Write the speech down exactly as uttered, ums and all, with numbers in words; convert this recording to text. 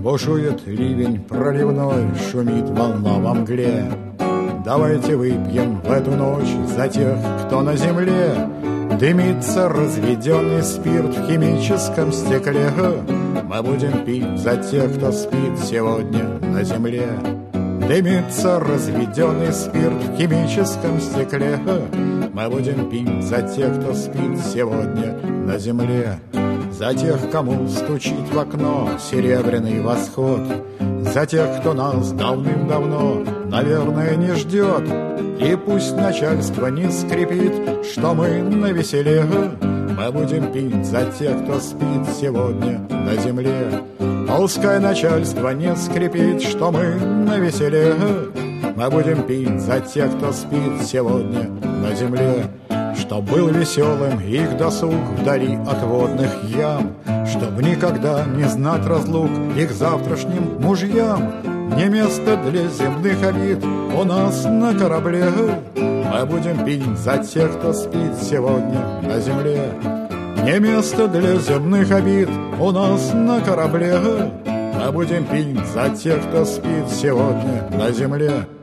Бушует ливень проливной, шумит волна во мгле. Давайте выпьем в эту ночь за тех, кто на земле. Дымится разведенный спирт в химическом стекле. Мы будем пить за тех, кто спит сегодня на земле. Дымится разведенный спирт в химическом стекле. Мы будем пить за тех, кто спит сегодня на земле. За тех, кому стучит в окно серебряный восход. За тех, кто нас давным-давно, наверное, не ждет. И пусть начальство не скрипит, что мы навеселе. Мы будем пить за тех, кто спит сегодня на земле. Пускай начальство не скрипит, что мы навеселе. Мы будем пить за тех, кто спит сегодня на земле. Чтоб был веселым их досуг вдали от водных ям, чтоб никогда не знать разлук их завтрашним мужьям. Не место для земных обид у нас на корабле. Мы будем пить за тех, кто спит сегодня на земле. Не место для земных обид у нас на корабле. Мы будем пить за тех, кто спит сегодня на земле.